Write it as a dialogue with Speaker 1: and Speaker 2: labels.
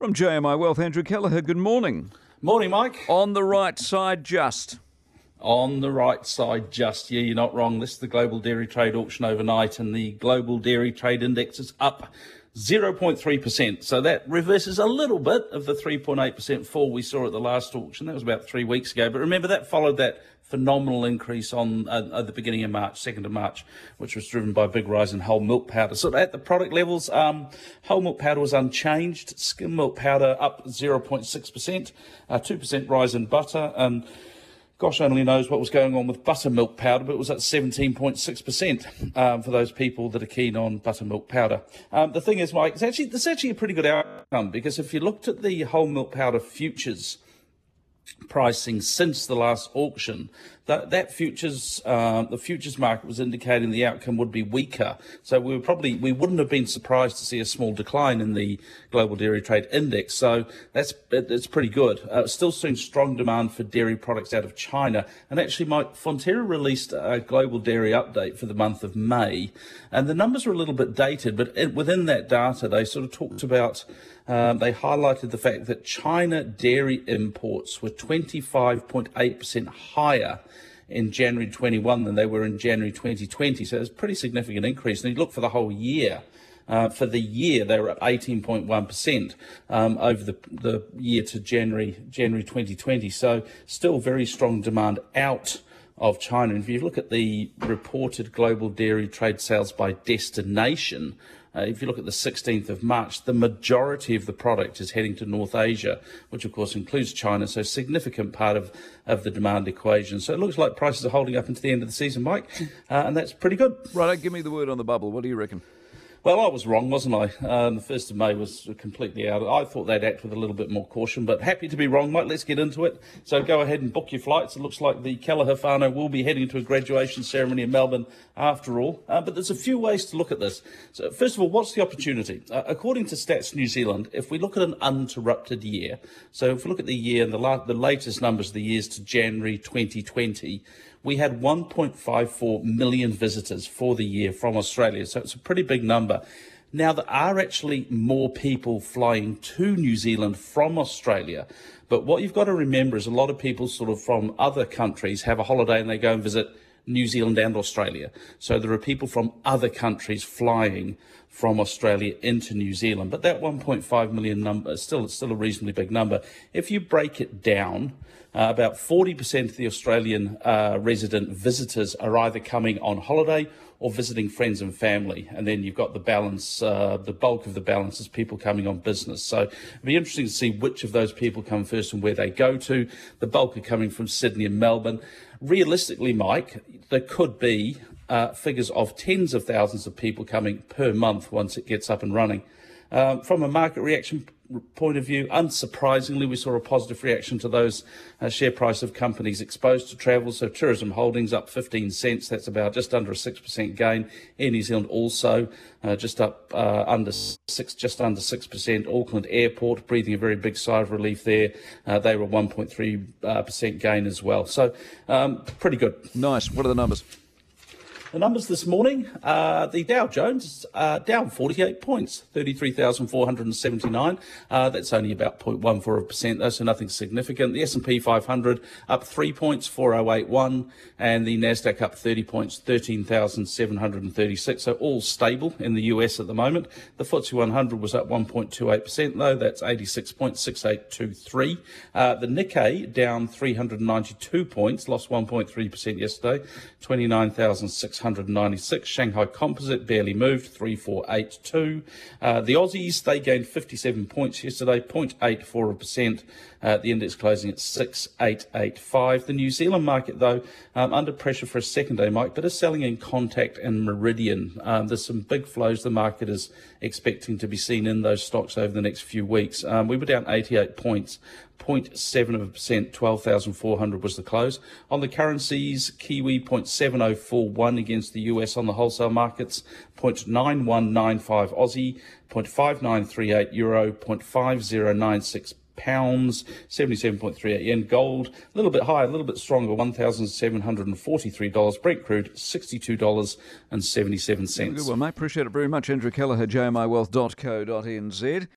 Speaker 1: From JMI Wealth, Andrew Kelleher, good morning.
Speaker 2: Morning, Mike.
Speaker 1: On the right side, just.
Speaker 2: On the right side, just. Yeah, you're not wrong. This is the Global Dairy Trade auction overnight, and the Global Dairy Trade Index is up 0.3%. So that reverses a little bit of the 3.8% fall we saw at the last auction. That was about 3 weeks ago. But remember, that followed that phenomenal increase on at the beginning of March, 2nd of March, which was driven by a big rise in whole milk powder. So at the product levels, whole milk powder was unchanged. Skim milk powder up 0.6%, 2% rise in butter, and gosh only knows what was going on with buttermilk powder, but it was at 17.6% for those people that are keen on buttermilk powder. The thing is, Mike, it's actually a pretty good outcome, because if you looked at the whole milk powder futures pricing since the last auction, the futures market was indicating the outcome would be weaker. So we wouldn't have been surprised to see a small decline in the Global Dairy Trade Index. So it's pretty good. Still seeing strong demand for dairy products out of China. And actually, Mike, Fonterra released a global dairy update for the month of May, and the numbers were a little bit dated, but within that data, they sort of talked about, they highlighted the fact that China dairy imports were 25.8% higher in January 21 than they were in January 2020. So it's a pretty significant increase. And you look for the whole year. For the year, they were up 18.1% over the year to January 2020. So still very strong demand out of China. And if you look at the reported global dairy trade sales by destination, if you look at the 16th of March, the majority of the product is heading to North Asia, which of course includes China, so a significant part of the demand equation. So it looks like prices are holding up into the end of the season, Mike, and that's pretty good.
Speaker 1: Right, give me the word on the bubble. What do you reckon?
Speaker 2: Well, I was wrong, wasn't I? The 1st of May was completely out. I thought they'd act with a little bit more caution, but happy to be wrong, Mike. Let's get into it. So go ahead and book your flights. It looks like the Kelleher whānau will be heading to a graduation ceremony in Melbourne after all. But there's a few ways to look at this. So first of all, what's the opportunity? According to Stats New Zealand, if we look at an uninterrupted year, so if we look at the year and the latest numbers of the years to January 2020, we had 1.54 million visitors for the year from Australia. So it's a pretty big number. Now, there are actually more people flying to New Zealand from Australia. But what you've got to remember is a lot of people sort of from other countries have a holiday and they go and visit New Zealand and Australia. So there are people from other countries flying from Australia into New Zealand. But that 1.5 million number is still a reasonably big number. If you break it down, about 40% of the Australian resident visitors are either coming on holiday or visiting friends and family. And then you've got the balance, the bulk of the balance is people coming on business. So it'll be interesting to see which of those people come first and where they go to. The bulk are coming from Sydney and Melbourne. Realistically, Mike, there could be figures of tens of thousands of people coming per month once it gets up and running. From a market reaction point of view, unsurprisingly, we saw a positive reaction to those share price of companies exposed to travel. So Tourism Holdings up 15 cents. That's about just under a 6% gain. Air New Zealand also just up under 6%. Auckland Airport breathing a very big sigh of relief there. They were 1.3% gain as well. So pretty good.
Speaker 1: Nice. What are the numbers?
Speaker 2: The numbers this morning, the Dow Jones down 48 points, 33,479. That's only about 0.14%, though, so nothing significant. The S&P 500 up 3 points, 4081, and the Nasdaq up 30 points, 13,736. So all stable in the US at the moment. The FTSE 100 was up 1.28%, though. That's 86.6823. The Nikkei down 392 points, lost 1.3% yesterday, 29,696. Shanghai Composite barely moved, 3482. The Aussies, they gained 57 points yesterday, 0.84%. The index closing at 6885. The New Zealand market, though, under pressure for a second day, Mike, but is selling in Contact and Meridian. There's some big flows the market is expecting to be seen in those stocks over the next few weeks. We were down 88 points. 0.7%, 12,400 was the close. On the currencies, Kiwi 0.7041 against the US on the wholesale markets, 0.9195 Aussie, 0.5938 Euro, 0.5096 pounds, 77.38 yen. Gold, a little bit higher, a little bit stronger, $1,743. Brent crude, $62.77.
Speaker 1: Good one, mate. Appreciate it very much. Andrew Kelleher, jmiwealth.co.nz.